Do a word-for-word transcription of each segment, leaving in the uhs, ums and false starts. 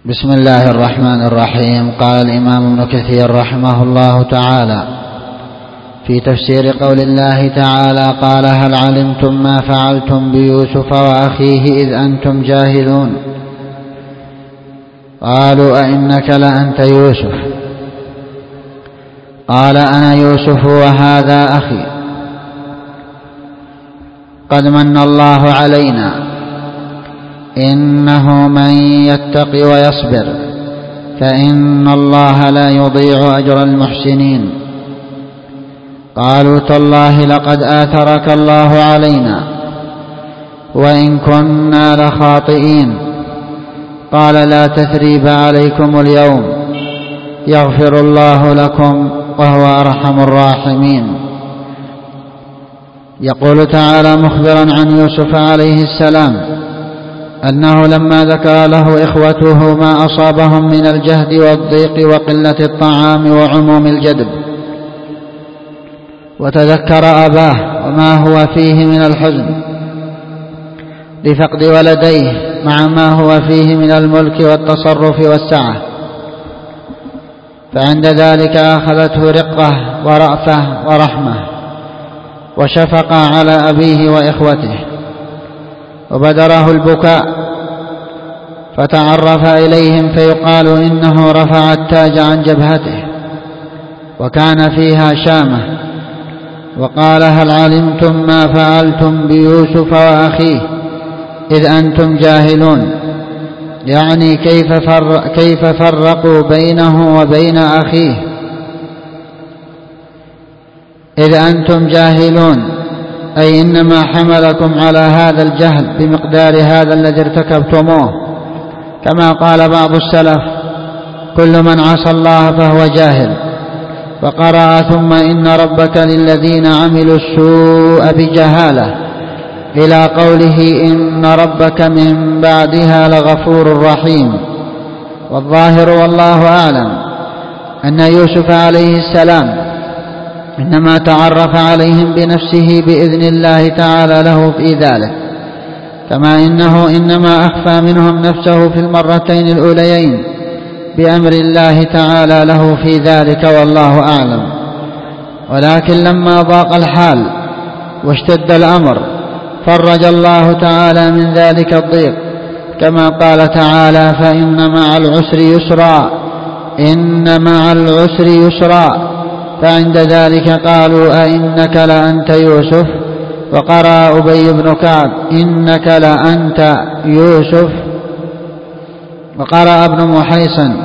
بسم الله الرحمن الرحيم. قال الإمام ابن كثير رحمه الله تعالى في تفسير قول الله تعالى: قال هل علمتم ما فعلتم بيوسف وأخيه إذ أنتم جاهلون؟ قالوا أئنك لأنت يوسف؟ قال أنا يوسف وهذا أخي، قد من الله علينا، إنه من يتق ويصبر فإن الله لا يضيع أجر المحسنين. قالوا تالله لقد آثرك الله علينا وإن كنا لخاطئين. قال لا تثريب عليكم اليوم، يغفر الله لكم وهو أرحم الراحمين. يقول تعالى مخبرا عن يوسف عليه السلام أنه لما ذكر له إخوته ما أصابهم من الجهد والضيق وقلة الطعام وعموم الجدب، وتذكر أباه وما هو فيه من الحزن لفقد ولديه مع ما هو فيه من الملك والتصرف والسعة، فعند ذلك أخذته رقة ورأفة ورحمة وشفقة على أبيه وإخوته، وبدره البكاء فتعرف إليهم فيقال إنه رفع التاج عن جبهته وكان فيها شامة، وقال هل علمتم ما فعلتم بيوسف وأخيه إذ أنتم جاهلون؟ يعني كيف, فر كيف فرقوا بينه وبين أخيه إذ أنتم جاهلون، أي إنما حملكم على هذا الجهل بمقدار هذا الذي ارتكبتموه، كما قال بعض السلف كل من عصى الله فهو جاهل. وقرأ ثم إن ربك للذين عملوا السوء بجهالة إلى قوله إن ربك من بعدها لغفور رحيم. والظاهر والله أعلم أن يوسف عليه السلام إنما تعرف عليهم بنفسه بإذن الله تعالى له في ذلك، كما إنه إنما أخفى منهم نفسه في المرتين الأوليين بأمر الله تعالى له في ذلك، والله أعلم. ولكن لما ضاق الحال واشتد الأمر فرج الله تعالى من ذلك الضيق، كما قال تعالى فإن مع العسر يسرا، إن مع العسر يسرا. فعند ذلك قالوا أئنك لأنت يوسف؟ وقرأ أبي بن كعب إنك لأنت يوسف. وقرأ ابن محيصن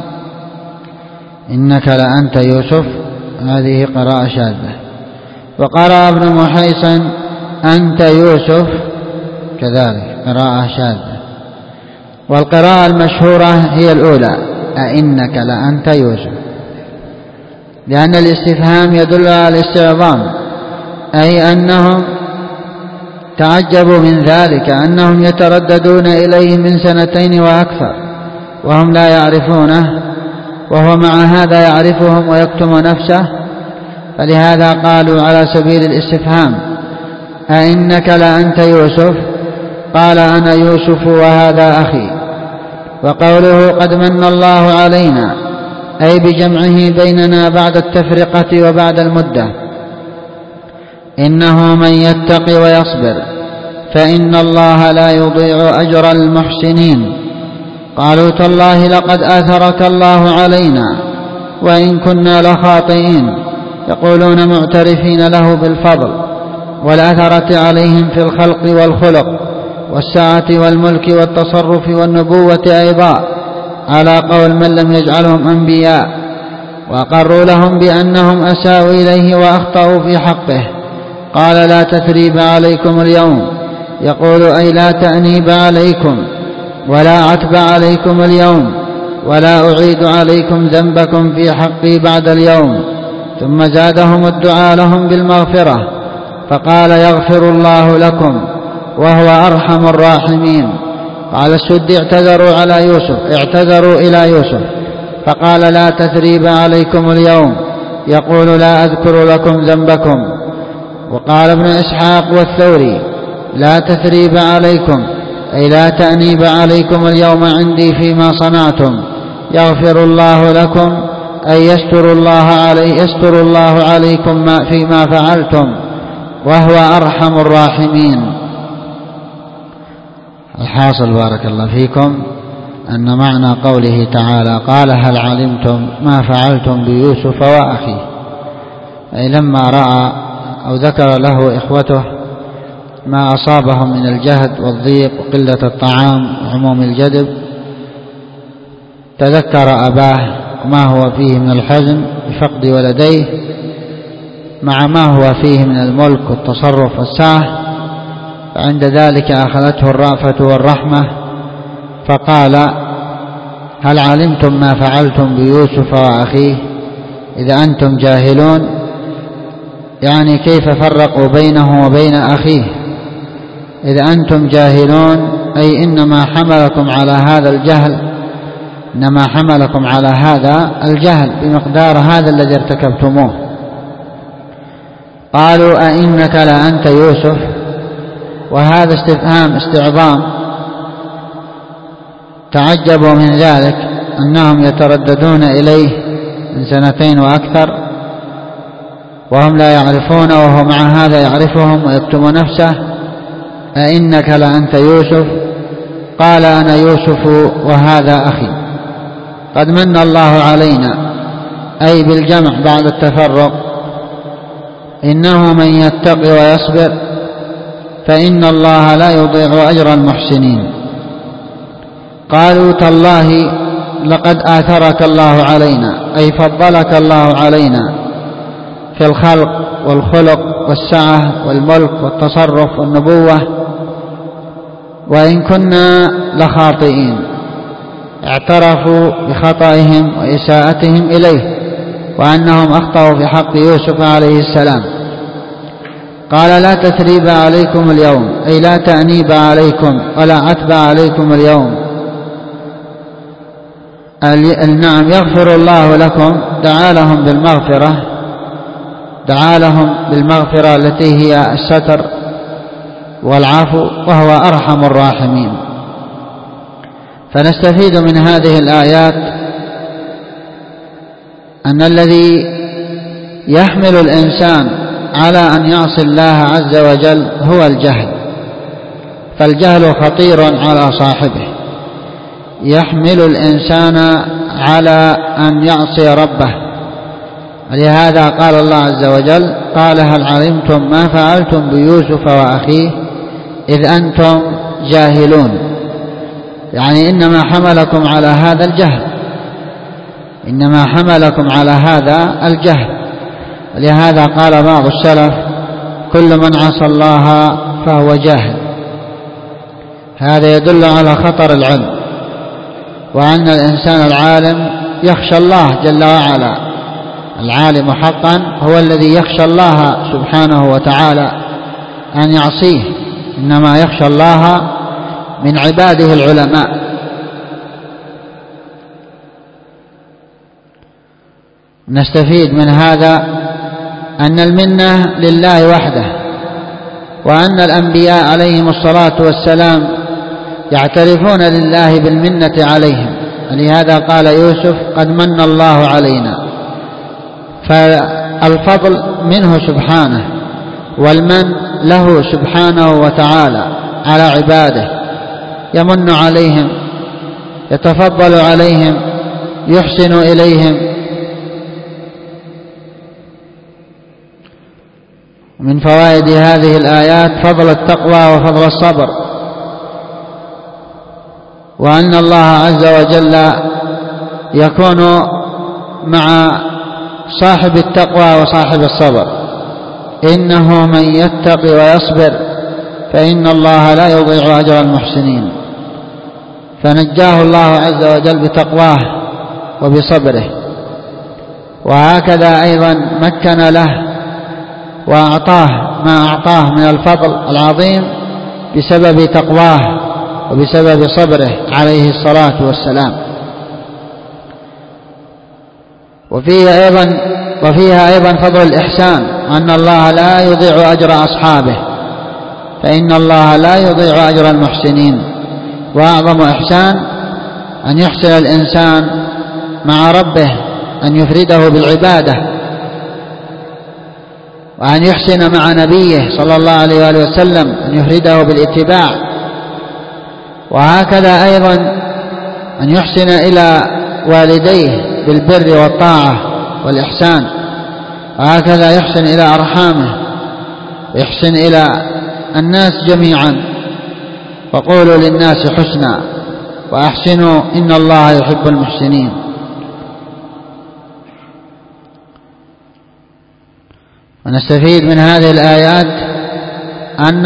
إنك لأنت يوسف، هذه قراءة شاذة. وقرأ ابن محيصن أنت يوسف، كذلك قراءة شاذة. والقراءة المشهورة هي الأولى أئنك لأنت يوسف، لأن الاستفهام يدل على الاستعظام، أي أنهم تعجبوا من ذلك أنهم يترددون إليه من سنتين وأكثر وهم لا يعرفونه، وهو مع هذا يعرفهم ويكتم نفسه، فلهذا قالوا على سبيل الاستفهام أئنك لأنت يوسف؟ قال أنا يوسف وهذا أخي. وقوله قد من الله علينا أي بجمعه بيننا بعد التفرقة وبعد المدة. إنه من يتق ويصبر فإن الله لا يضيع أجر المحسنين. قالوا تالله لقد آثرك الله علينا وإن كنا لخاطئين، يقولون معترفين له بالفضل والأثرة عليهم في الخلق والخلق والسعة والملك والتصرف والنبوة أيضا، على قول من لم يجعلهم أنبياء، وأقروا لهم بأنهم أساءوا إليه وأخطأوا في حقه. قال لا تثريب عليكم اليوم، يقول أي لا تأنيب عليكم ولا عتب عليكم اليوم، ولا أعيد عليكم ذنبكم في حقي بعد اليوم. ثم زادهم الدعاء لهم بالمغفرة فقال يغفر الله لكم وهو أرحم الراحمين. قال السدي اعتذروا على يوسف اعتذروا إلى يوسف فقال لا تثريب عليكم اليوم، يقول لا أذكر لكم ذنبكم. وقال ابن إسحاق والثوري لا تثريب عليكم أي لا تأنيب عليكم اليوم عندي فيما صنعتم، يغفر الله لكم أي يستر الله علي يستر الله عليكم ما فيما فعلتم وهو أرحم الراحمين. الحاصل بارك الله فيكم أن معنى قوله تعالى قال هل علمتم ما فعلتم بيوسف وأخيه، أي لما رأى أو ذكر له إخوته ما أصابهم من الجهد والضيق وقلة الطعام وعموم الجدب، تذكر أباه وما هو فيه من الحزن بفقد ولديه مع ما هو فيه من الملك والتصرف والسعة، فعند ذلك أخذته الرأفة والرحمة فقال هل علمتم ما فعلتم بيوسف وأخيه إذا أنتم جاهلون، يعني كيف فرقوا بينه وبين أخيه إذا أنتم جاهلون، أي إنما حملكم على هذا الجهل إنما حملكم على هذا الجهل بمقدار هذا الذي ارتكبتموه. قالوا أئنك لأنت يوسف، وهذا استفهام استعظام، تعجبوا من ذلك أنهم يترددون إليه من سنتين وأكثر وهم لا يعرفون وهو مع هذا يعرفهم ويكتم نفسه. أئنك لأنت يوسف؟ قال أنا يوسف وهذا أخي، قد من الله علينا، أي بالجمع بعد التفرق، إنه من يتقي ويصبر فإن الله لا يضيع أجر المحسنين. قالوا تالله لقد آثرك الله علينا، أي فضلك الله علينا في الخلق والخلق والسعة والملك والتصرف والنبوة، وإن كنا لخاطئين. اعترفوا بخطئهم وإساءتهم إليه وأنهم أخطأوا في حق يوسف عليه السلام. قال لا تثريب عليكم اليوم، أي لا تأنيب عليكم ولا عتب عليكم اليوم. نعم يغفر الله لكم، دعا لهم بالمغفرة دعا لهم بالمغفرة التي هي الستر والعفو وهو أرحم الراحمين. فنستفيد من هذه الآيات أن الذي يحمل الإنسان على أن يعصي الله عز وجل هو الجهل، فالجهل خطير على صاحبه، يحمل الإنسان على أن يعصي ربه. ولهذا قال الله عز وجل قال هل علمتم ما فعلتم بيوسف وأخيه إذ أنتم جاهلون، يعني إنما حملكم على هذا الجهل إنما حملكم على هذا الجهل. ولهذا قال بعض السلف كل من عصى الله فهو جاهل. هذا يدل على خطر العلم، وأن الإنسان العالم يخشى الله جل وعلا. العالم حقا هو الذي يخشى الله سبحانه وتعالى أن يعصيه، إنما يخشى الله من عباده العلماء. نستفيد من هذا أن المنة لله وحده، وأن الأنبياء عليهم الصلاة والسلام يعترفون لله بالمنة عليهم. ولهذا قال يوسف قد من الله علينا، فالفضل منه سبحانه والمن له سبحانه وتعالى على عباده، يمن عليهم، يتفضل عليهم، يحسن إليهم. من فوائد هذه الآيات فضل التقوى وفضل الصبر، وأن الله عز وجل يكون مع صاحب التقوى وصاحب الصبر. إنه من يتقي ويصبر فإن الله لا يضيع أجر المحسنين. فنجاه الله عز وجل بتقواه وبصبره، وهكذا أيضا مكن له وأعطاه ما أعطاه من الفضل العظيم بسبب تقواه وبسبب صبره عليه الصلاة والسلام. وفيها أيضا وفيها أيضا فضل الإحسان، أن الله لا يضيع أجر أصحابه، فإن الله لا يضيع أجر المحسنين. وأعظم إحسان أن يحسن الإنسان مع ربه، أن يفرده بالعبادة، وأن يحسن مع نبيه صلى الله عليه وآله وسلم أن يفرده بالاتباع، وهكذا أيضا أن يحسن إلى والديه بالبر والطاعة والإحسان، وهكذا يحسن إلى أرحامه، يحسن إلى الناس جميعا. وقولوا للناس حسنا وأحسنوا إن الله يحب المحسنين. ونستفيد من هذه الآيات أن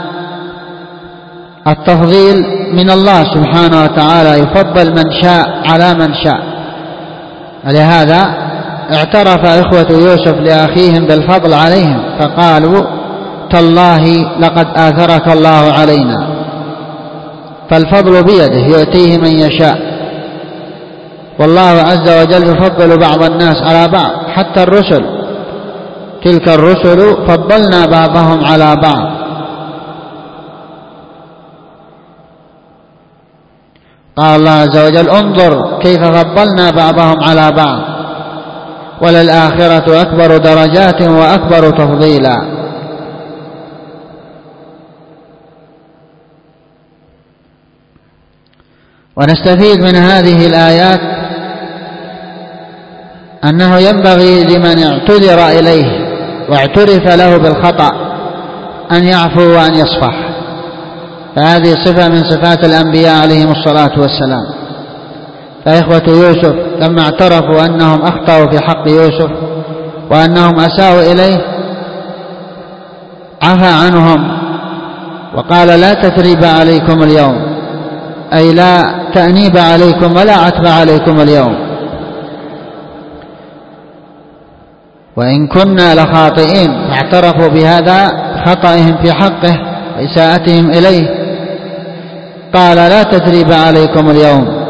التفضيل من الله سبحانه وتعالى، يفضل من شاء على من شاء. ولهذا اعترف إخوة يوسف لأخيهم بالفضل عليهم فقالوا تالله لقد آثرك الله علينا. فالفضل بيده يؤتيه من يشاء، والله عز وجل يفضل بعض الناس على بعض، حتى الرسل، تلك الرسل فضلنا بعضهم على بعض. قال الله عز وجل انظر كيف فضلنا بعضهم على بعض وللآخرة أكبر درجات وأكبر تفضيلا. ونستفيد من هذه الآيات أنه ينبغي لمن اعتذر إليه واعترف له بالخطأ أن يعفو وأن يصفح، فهذه صفة من صفات الأنبياء عليهم الصلاة والسلام. فإخوة يوسف لما اعترفوا أنهم أخطأوا في حق يوسف وأنهم أساءوا إليه عفى عنهم وقال لا تثريب عليكم اليوم، أي لا تأنيب عليكم ولا عتب عليكم اليوم، وإن كنا لخاطئين. فاعترفوا بهذا خطئهم في حقه وإساءتهم إليه، قال لا تثريب عليكم اليوم.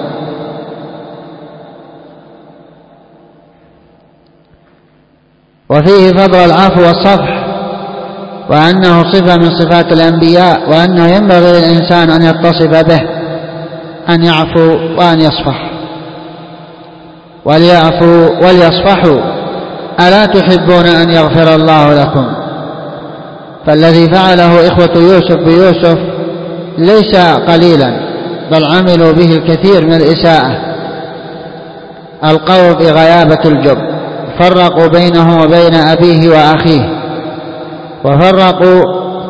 وفيه فضل العفو والصفح، وأنه صفة من صفات الأنبياء، وأنه ينبغي للإنسان أن يتصف به، أن يعفو وأن يصفح. وليعفوا وليصفحوا ألا تحبون أن يغفر الله لكم؟ فالذي فعله إخوة يوسف بيوسف ليس قليلا، بل عملوا به الكثير من الإساءة. ألقوا بغيابة الجب، فرقوا بينه وبين أبيه وأخيه، وفرقوا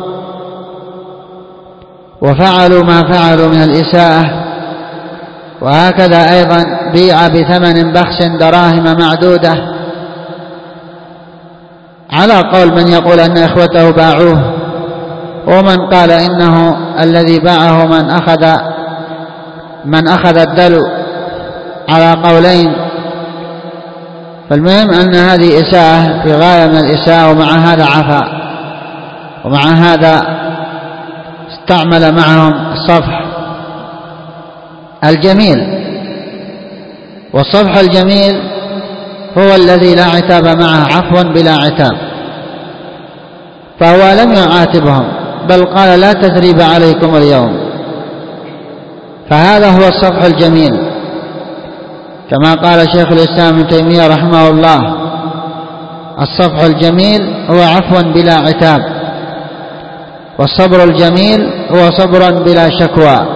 وفعلوا ما فعلوا من الإساءة. وهكذا أيضا بيع بثمن بخس دراهم معدودة، على قول من يقول أن إخوته باعوه، ومن قال إنه الذي باعه من أخذ من أخذ الدلو، على قولين. فالمهم أن هذه إساءة في غاية من الإساءة، ومع هذا عفا، ومع هذا استعمل معهم الصفح الجميل. والصفح الجميل هو الذي لا عتاب معه، عفوا بلا عتاب. فهو لم يعاتبهم بل قال لا تثريب عليكم اليوم، فهذا هو الصفح الجميل. كما قال شيخ الإسلام ابن تيمية رحمه الله الصفح الجميل هو عفوا بلا عتاب، والصبر الجميل هو صبرا بلا شكوى،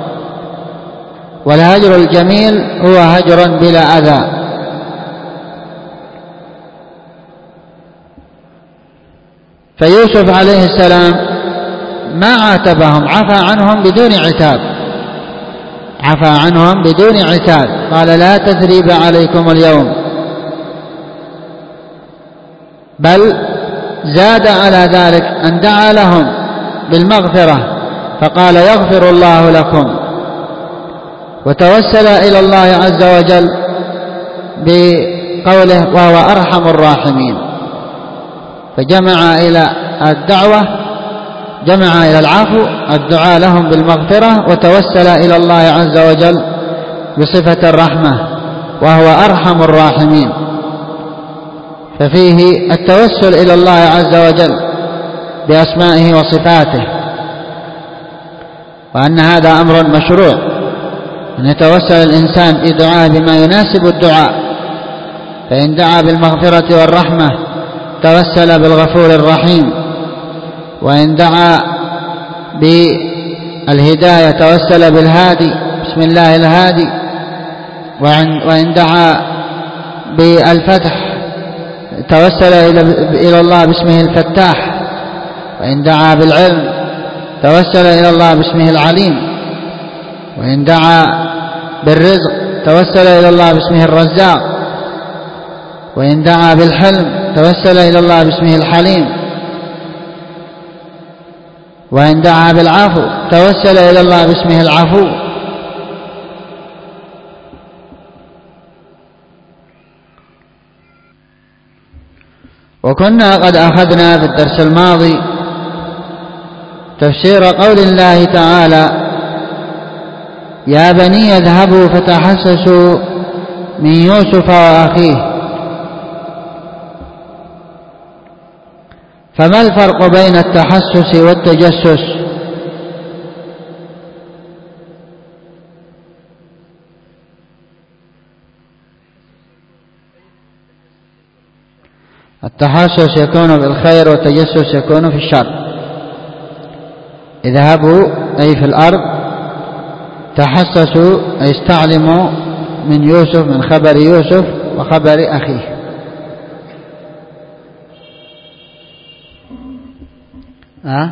والهجر الجميل هو هجر بلا أذى. فيوسف عليه السلام ما عاتبهم، عفى عنهم بدون عتاب، عفى عنهم بدون عتاب، قال لا تثريب عليكم اليوم، بل زاد على ذلك أن دعا لهم بالمغفرة فقال يغفر الله لكم، وتوسل إلى الله عز وجل بقوله وهو أرحم الراحمين، فجمع إلى الدعوة، جمع إلى العفو الدعاء لهم بالمغفرة، وتوسل إلى الله عز وجل بصفة الرحمة وهو أرحم الراحمين. ففيه التوسل إلى الله عز وجل بأسمائه وصفاته. وأن هذا أمر مشروع، أن يتوسل الإنسان في دعاء بما يناسب الدعاء، فإن دعا بالمغفرة والرحمة توسل بالغفور الرحيم، وإن دعا بالهداية توسل بالهادي بسم الله الهادي، وإن دعا بالفتح توسل إلى الله باسمه الفتاح، وإن دعا بالعلم توسل إلى الله باسمه العليم، وإن دعا بالرزق توسل إلى الله باسمه الرزاق، وإن دعا بالحلم توسل إلى الله باسمه الحليم، وإن دعا بالعفو توسل إلى الله باسمه العفو. وكنا قد أخذنا في الدرس الماضي تفسير قول الله تعالى: يا بني اذهبوا فتحسسوا من يوسف وأخيه. فما الفرق بين التحسس والتجسس؟ التحسس يكون بالخير والتجسس يكون في الشر. اذهبوا أي في الأرض، تحسسوا أي استعلموا من يوسف، من خبر يوسف وخبر أخيه. أه؟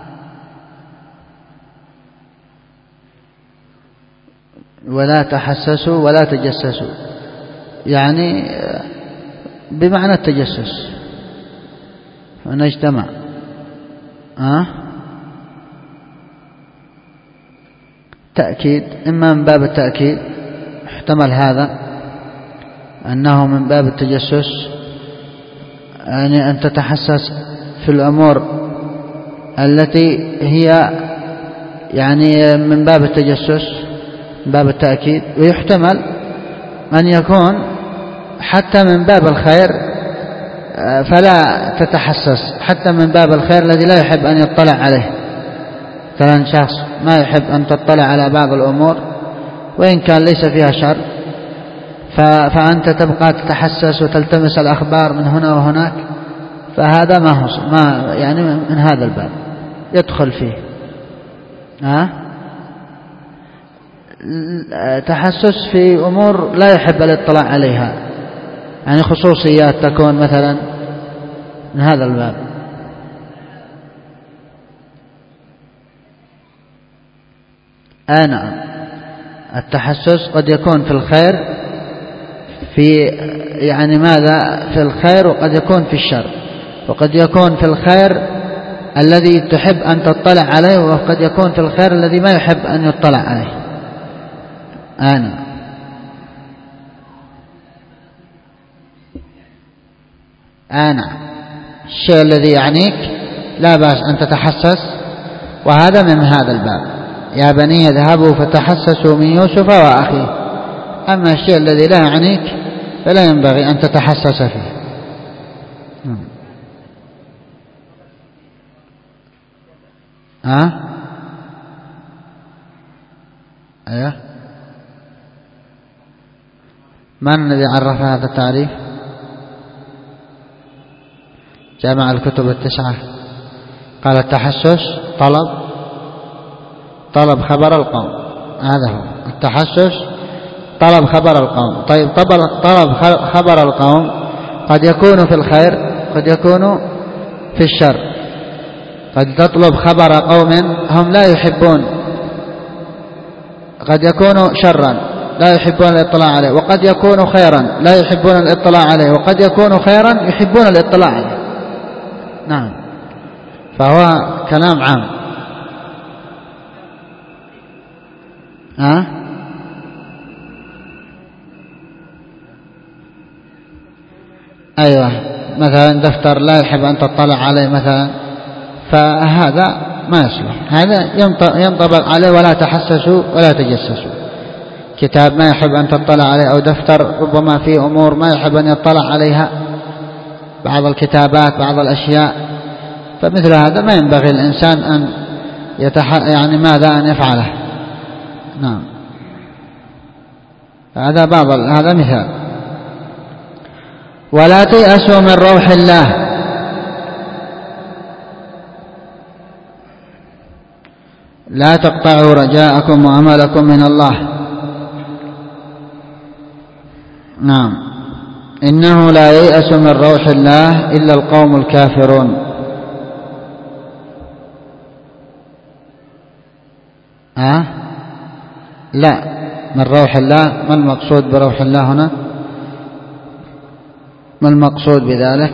ولا تحسسوا ولا تجسسوا، يعني بمعنى التجسس ونجتمع. أه؟ تأكيد، إما من باب التأكيد احتمل هذا أنه من باب التجسس، يعني أن تتحسس في الأمور التي هي يعني من باب التجسس، من باب التأكيد. ويحتمل أن يكون حتى من باب الخير فلا تتحسس، حتى من باب الخير الذي لا يحب أن يطلع عليه. مثلا شخص ما يحب أن تطلع على بعض الأمور وإن كان ليس فيها شر، فأنت تبقى تتحسس وتلتمس الأخبار من هنا وهناك، فهذا ما هو ما يعني من هذا الباب يدخل فيه. ها؟ تحسس في أمور لا يحب الاطلاع عليها، يعني خصوصيات تكون مثلا من هذا الباب. آه نعم، التحسس قد يكون في الخير، في يعني ماذا في الخير، وقد يكون في الشر، وقد يكون في الخير الذي تحب أن تطلع عليه، وقد يكون في الخير الذي ما يحب أن يطلع عليه. أنا أنا الشيء الذي يعنيك لا بأس أن تتحسس، وهذا من هذا الباب. يا بني اذهبوا فتحسسوا من يوسف وأخيه. أما الشيء الذي لا يعنيك فلا ينبغي أن تتحسس فيه. ها؟ أيوه، من الذي عرف هذا التعريف؟ جمع الكتب التسعة قال التحسس طلب طلب خبر القوم، هذا هو التحسس، طلب خبر القوم. طيب طلب خبر القوم قد يكون في الخير، قد يكون في الشر. قد تطلب خبر قوم هم لا يحبون، قد يكون شرا لا يحبون الاطلاع عليه، وقد يكون خيرا لا يحبون الاطلاع عليه، وقد يكون خيرا يحبون الاطلاع عليه. نعم، فهو كلام عام. ها؟ أيوة، مثلا دفتر لا يحب أن تطلع عليه مثلا، فهذا ما يصلح، هذا ينطبق عليه ولا تحسسوا ولا تجسسوا. كتاب ما يحب أن تطلع عليه، أو دفتر ربما فيه أمور ما يحب أن يطلع عليها، بعض الكتابات بعض الأشياء، فمثل هذا ما ينبغي الإنسان أن يتح... يعني ماذا أن يفعله. نعم، هذا بعض هذا مثال. ولا تيأسوا من روح الله، لا تقطعوا رجاءكم وأملكم من الله. نعم، إنه لا ييأس من روح الله إلا القوم الكافرون. ها؟ لا، من روح الله، ما المقصود بروح الله هنا؟ ما المقصود بذلك؟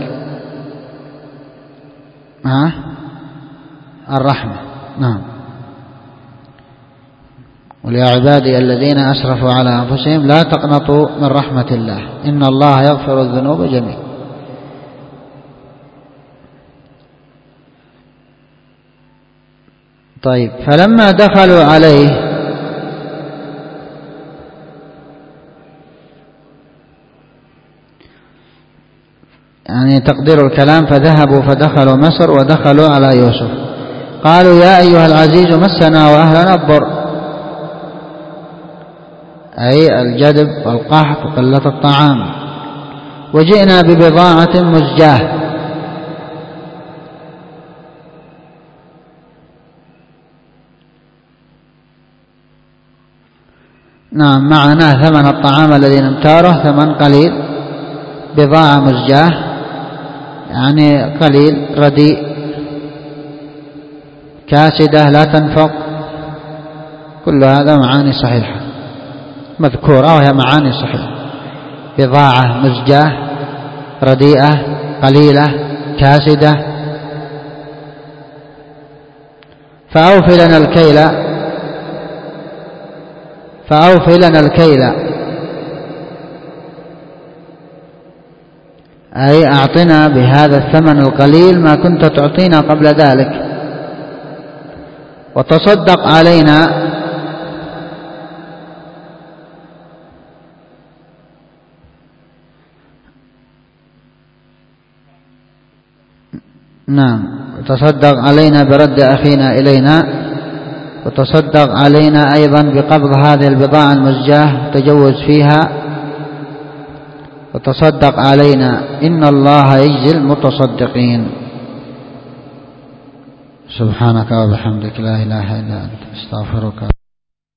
ها؟ الرحمة. نعم. قل يا عبادي الذين أسرفوا على أنفسهم لا تقنطوا من رحمة الله إن الله يغفر الذنوب جميعا. طيب، فلما دخلوا عليه يعني تقدير الكلام، فذهبوا فدخلوا مصر ودخلوا على يوسف قالوا يا أيها العزيز مسنا وأهلنا الضر، أي الجدب والقحط وقلة الطعام، وجئنا ببضاعة مزجاة. نعم، معناه ثمن الطعام الذي نمتاره ثمن قليل، بضاعة مزجاة يعني قليل رديء، كاسدة لا تنفق، كل هذا معاني صحيحة مذكورة وهي معاني صحيحة. بضاعة مزجاة رديئة قليلة كاسدة. فأوفي لنا الكيل فأوفي لنا الكيل أي أعطنا بهذا الثمن القليل ما كنت تعطينا قبل ذلك، وتصدق علينا. نعم، تصدق علينا برد أخينا إلينا، وتصدق علينا أيضا بقبض هذه البضاعة المزجاة تجوز فيها، وتصدق علينا إن الله يجزي المتصدقين. سبحانك وبحمدك لا إله إلا أنت استغفرك.